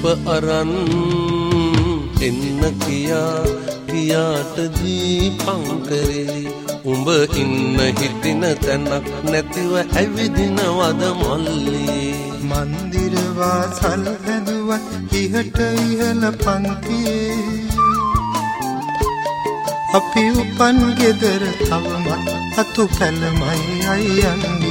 අරන් එන්න කියා ගියාට දීපං කරේ උඹ ඉන්න හිටින තැනක් නැතිව ඇවිදිනවද මල්ලී මන්දිර වාසල් හැදුවත් ඉහට ඉහළ පන්තියේ අපි උපන් ගෙදර තවමත් අතු පැලමයි අයියන්ගේ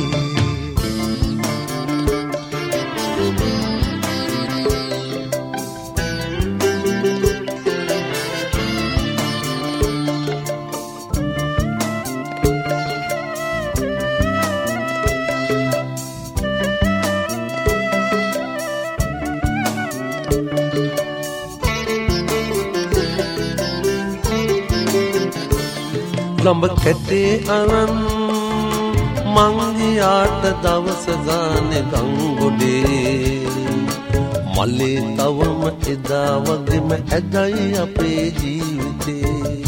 ළඹ කැටේ අරන් මං ගියාට දවස ගානේ ගංගොඩේ මල්ලේ තවම එදා වගේම ඇදයි අපේ ජීවිතේ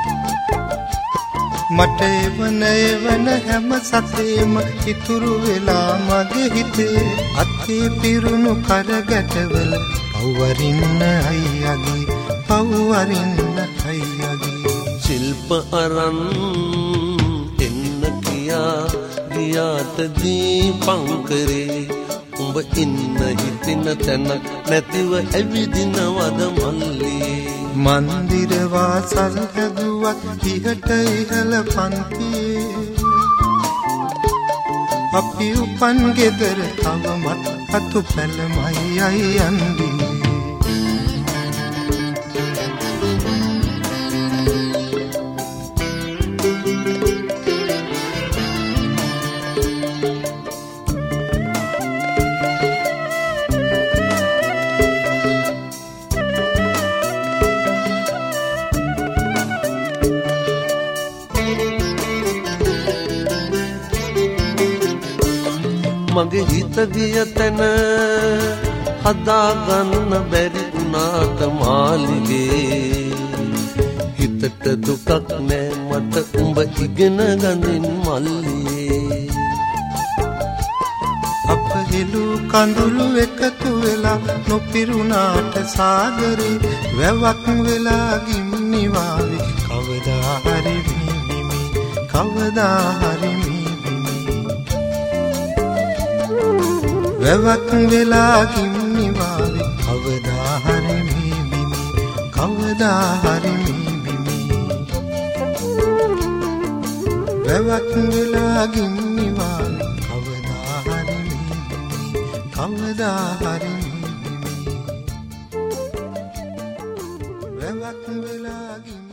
මට එවන හැම සතේම ඉතුරු වෙලා මගේ හිතේ අතේ පිරුණු කරගැටවල පව්වරින්න අයියගේ පව්වරින්න අයියගේ ශිල්ප අරන් එන්න කියා ගියාට දීපං කරේ උඹ ඉන්න හිටින තැනක් නැතිව ඇවිදිනවද මල්ලී මන්දිර වාසල් හැදුවත් ඉහට ඉහළ පන්තියේ අපි උපන් ගෙදර තවමත් අතු පැලමයි අයියන්ගේ මගේ හිත ගිය තැන හදාගන්න බැරි වුණාට මාලිගේ හිතට දුකක් නෑ මට උඹ ඉගෙන ගනින් මල්ලියේ අප හෙළු කඳුළු එකතු වෙලා නොපිරුණාට සාගරේ වැවක් වෙලා ගින්නි වාවේ කවදා හරි බිමි කවදා හරි වැවක් වෙලා ගින්නි වාවේ කවදා හරි මේ බිමි කවදා හරි මේ බිමි වැවක් වෙලා ගින්නි වාවේ කවදා හරි මේ බිමි කවදා හරි මේ බිමි වැවක් වෙලා ගින්නි